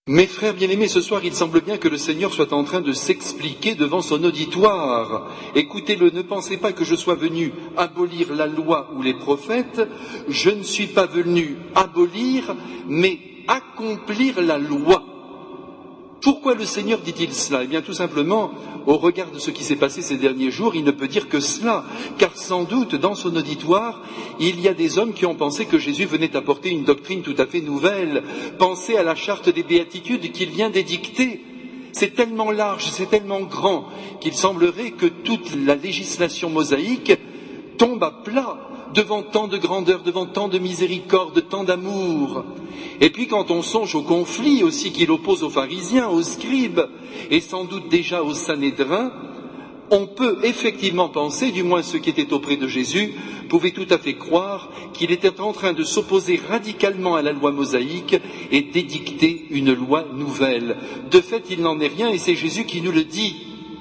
Mes frères bien-aimés, ce soir, il semble bien que le Seigneur soit en train de s'expliquer devant son auditoire. Écoutez-le, ne pensez pas que je sois venu abolir la loi ou les prophètes. Je ne suis pas venu abolir, mais accomplir la loi. Pourquoi le Seigneur dit-il cela? Eh bien, tout simplement, au regard de ce qui s'est passé ces derniers jours, il ne peut dire que cela, car sans doute, dans son auditoire, il y a des hommes qui ont pensé que Jésus venait apporter une doctrine tout à fait nouvelle. Pensez à la charte des béatitudes qu'il vient d'édicter. C'est tellement large, c'est tellement grand, qu'il semblerait que toute la législation mosaïque tombe à plat devant tant de grandeur, devant tant de miséricorde, tant d'amour. Et puis quand on songe au conflit aussi qu'il oppose aux pharisiens, aux scribes, et sans doute déjà aux Sanhédrins, on peut effectivement penser, du moins ceux qui étaient auprès de Jésus, pouvaient tout à fait croire qu'il était en train de s'opposer radicalement à la loi mosaïque et d'édicter une loi nouvelle. De fait, il n'en est rien et c'est Jésus qui nous le dit.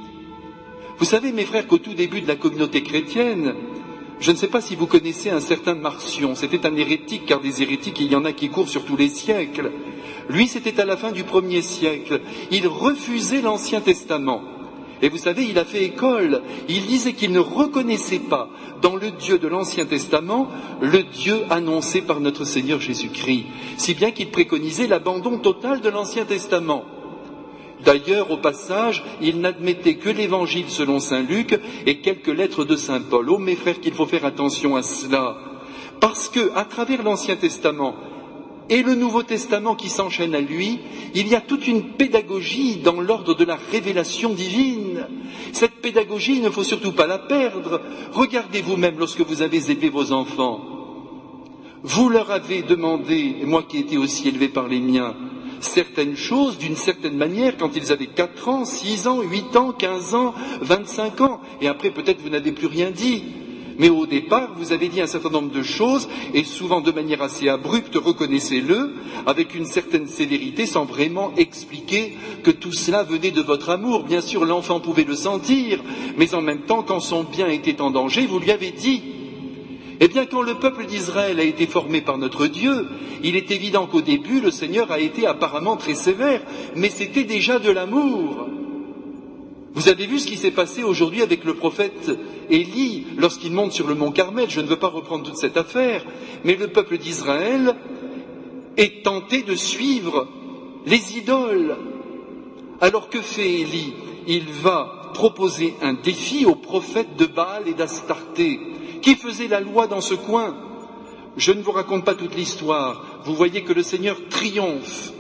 Vous savez, mes frères, qu'au tout début de la communauté chrétienne, je ne sais pas si vous connaissez un certain Marcion, c'était un hérétique, car des hérétiques, il y en a qui courent sur tous les siècles. Lui, c'était à la fin du 1er siècle. Il refusait l'Ancien Testament. Et vous savez, il a fait école. Il disait qu'il ne reconnaissait pas dans le Dieu de l'Ancien Testament le Dieu annoncé par notre Seigneur Jésus-Christ, si bien qu'il préconisait l'abandon total de l'Ancien Testament. D'ailleurs, au passage, il n'admettait que l'Évangile selon saint Luc et quelques lettres de saint Paul. Oh, mes frères, qu'il faut faire attention à cela. Parce que, à travers l'Ancien Testament et le Nouveau Testament qui s'enchaîne à lui, il y a toute une pédagogie dans l'ordre de la révélation divine. Cette pédagogie, il ne faut surtout pas la perdre. Regardez vous-même lorsque vous avez élevé vos enfants. Vous leur avez demandé, moi qui ai été aussi élevé par les miens, certaines choses d'une certaine manière quand ils avaient 4 ans, 6 ans, 8 ans, 15 ans, 25 ans. Et après, peut-être, vous n'avez plus rien dit. Mais au départ, vous avez dit un certain nombre de choses, et souvent de manière assez abrupte, reconnaissez-le, avec une certaine sévérité, sans vraiment expliquer que tout cela venait de votre amour. Bien sûr, l'enfant pouvait le sentir, mais en même temps, quand son bien était en danger, vous lui avez dit. Eh bien, quand le peuple d'Israël a été formé par notre Dieu, il est évident qu'au début, le Seigneur a été apparemment très sévère, mais c'était déjà de l'amour. Vous avez vu ce qui s'est passé aujourd'hui avec le prophète Élie, lorsqu'il monte sur le mont Carmel. Je ne veux pas reprendre toute cette affaire, mais le peuple d'Israël est tenté de suivre les idoles. Alors que fait Élie? Il va proposer un défi aux prophètes de Baal et d'Astarté, qui faisaient la loi dans ce coin. Je ne vous raconte pas toute l'histoire. Vous voyez que le Seigneur triomphe.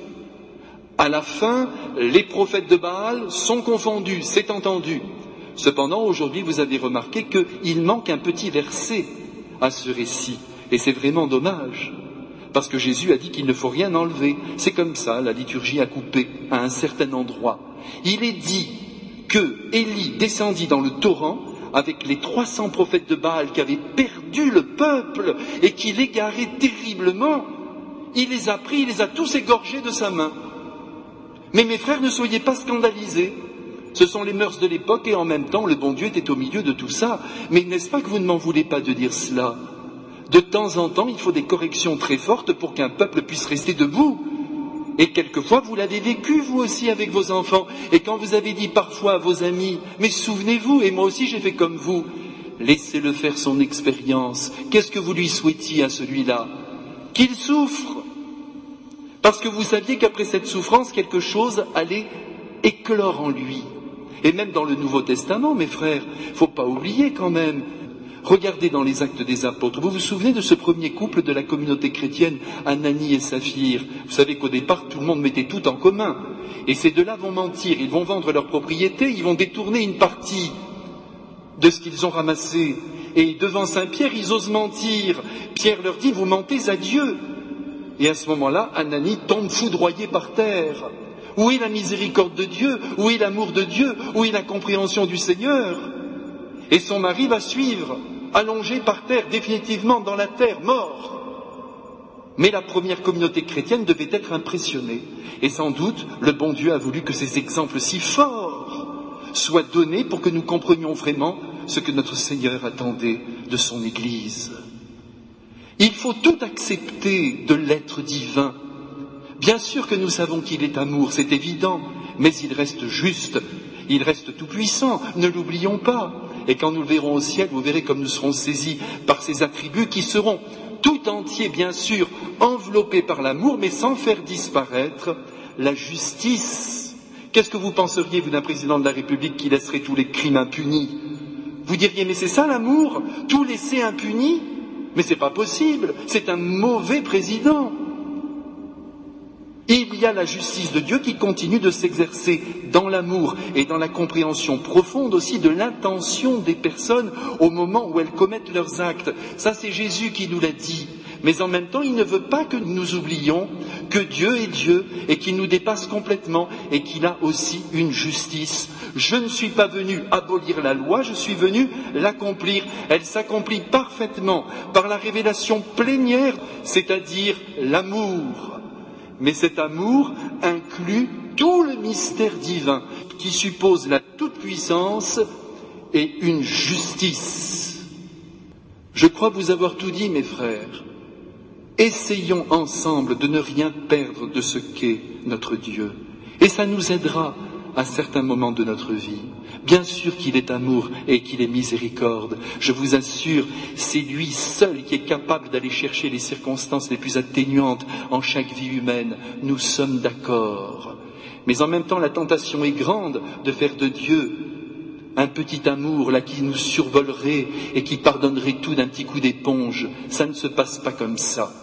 À la fin, les prophètes de Baal sont confondus, c'est entendu. Cependant, aujourd'hui, vous avez remarqué qu'il manque un petit verset à ce récit. Et c'est vraiment dommage. Parce que Jésus a dit qu'il ne faut rien enlever. C'est comme ça, la liturgie a coupé à un certain endroit. Il est dit que Élie descendit dans le torrent avec les 300 prophètes de Baal qui avaient perdu le peuple et qui l'égaraient terriblement. Il les a pris, il les a tous égorgés de sa main. Mais mes frères, ne soyez pas scandalisés. Ce sont les mœurs de l'époque et en même temps, le bon Dieu était au milieu de tout ça. Mais n'est-ce pas que vous ne m'en voulez pas de dire cela? De temps en temps, il faut des corrections très fortes pour qu'un peuple puisse rester debout. Et quelquefois, vous l'avez vécu, vous aussi, avec vos enfants. Et quand vous avez dit parfois à vos amis, mais souvenez-vous, et moi aussi j'ai fait comme vous, laissez-le faire son expérience. Qu'est-ce que vous lui souhaitiez à celui-là? Qu'il souffre. Parce que vous saviez qu'après cette souffrance, quelque chose allait éclore en lui. Et même dans le Nouveau Testament, mes frères, il ne faut pas oublier quand même. Regardez dans les Actes des Apôtres. Vous vous souvenez de ce premier couple de la communauté chrétienne, Ananie et Saphir? Vous savez qu'au départ, tout le monde mettait tout en commun. Et ces deux-là vont mentir, ils vont vendre leur propriété, ils vont détourner une partie de ce qu'ils ont ramassé. Et devant Saint-Pierre, ils osent mentir. Pierre leur dit, vous mentez à Dieu. Et à ce moment-là, Ananie tombe foudroyée par terre. Où est la miséricorde de Dieu? Où est l'amour de Dieu? Où est la compréhension du Seigneur? Et son mari va suivre, allongé par terre, définitivement dans la terre, mort. Mais la première communauté chrétienne devait être impressionnée. Et sans doute, le bon Dieu a voulu que ces exemples si forts soient donnés pour que nous comprenions vraiment ce que notre Seigneur attendait de son Église. Il faut tout accepter de l'être divin, Bien sûr que nous savons qu'il est amour, c'est évident, mais il reste juste, il reste tout-puissant, ne l'oublions pas. Et quand nous le verrons au ciel, vous verrez comme nous serons saisis par ces attributs qui seront tout entiers, bien sûr, enveloppés par l'amour, mais sans faire disparaître la justice. Qu'est-ce que vous penseriez, vous, d'un président de la République qui laisserait tous les crimes impunis? Vous diriez, mais c'est ça l'amour? Tout laisser impuni? Mais c'est pas possible, c'est un mauvais président. Il y a la justice de Dieu qui continue de s'exercer dans l'amour et dans la compréhension profonde aussi de l'intention des personnes au moment où elles commettent leurs actes. Ça, c'est Jésus qui nous l'a dit. Mais en même temps, il ne veut pas que nous oublions que Dieu est Dieu et qu'il nous dépasse complètement et qu'il a aussi une justice. Je ne suis pas venu abolir la loi, je suis venu l'accomplir. Elle s'accomplit parfaitement par la révélation plénière, c'est-à-dire l'amour. Mais cet amour inclut tout le mystère divin qui suppose la toute-puissance et une justice. Je crois vous avoir tout dit, mes frères. Essayons ensemble de ne rien perdre de ce qu'est notre Dieu. Et ça nous aidera à certains moments de notre vie. Bien sûr qu'il est amour et qu'il est miséricorde. Je vous assure, c'est lui seul qui est capable d'aller chercher les circonstances les plus atténuantes en chaque vie humaine. Nous sommes d'accord. Mais en même temps, la tentation est grande de faire de Dieu un petit amour là qui nous survolerait et qui pardonnerait tout d'un petit coup d'éponge. Ça ne se passe pas comme ça.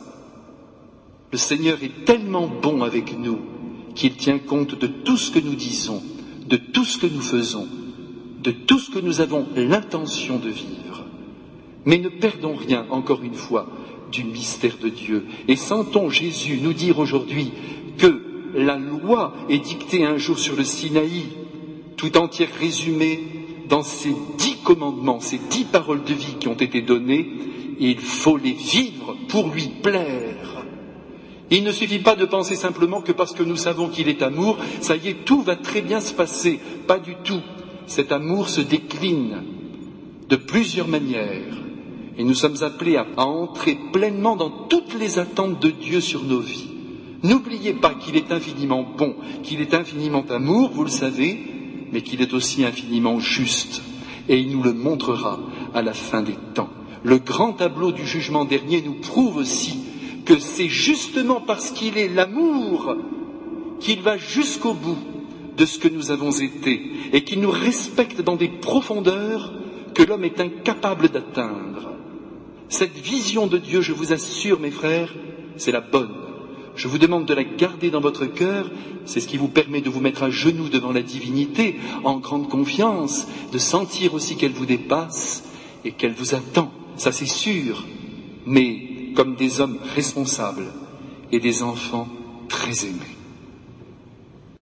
Le Seigneur est tellement bon avec nous qu'il tient compte de tout ce que nous disons, de tout ce que nous faisons, de tout ce que nous avons l'intention de vivre. Mais ne perdons rien, encore une fois, du mystère de Dieu. Et sentons Jésus nous dire aujourd'hui que la loi est dictée un jour sur le Sinaï, tout entière résumée dans ces 10 commandements, ces 10 paroles de vie qui ont été données, et il faut les vivre pour lui plaire. Il ne suffit pas de penser simplement que parce que nous savons qu'il est amour, ça y est, tout va très bien se passer. Pas du tout. Cet amour se décline de plusieurs manières. Et nous sommes appelés à entrer pleinement dans toutes les attentes de Dieu sur nos vies. N'oubliez pas qu'il est infiniment bon, qu'il est infiniment amour, vous le savez, mais qu'il est aussi infiniment juste. Et il nous le montrera à la fin des temps. Le grand tableau du jugement dernier nous prouve aussi que c'est justement parce qu'il est l'amour qu'il va jusqu'au bout de ce que nous avons été et qu'il nous respecte dans des profondeurs que l'homme est incapable d'atteindre. Cette vision de Dieu, je vous assure, mes frères, c'est la bonne. Je vous demande de la garder dans votre cœur, c'est ce qui vous permet de vous mettre à genoux devant la divinité, en grande confiance, de sentir aussi qu'elle vous dépasse et qu'elle vous attend, ça c'est sûr, mais comme des hommes responsables et des enfants très aimés.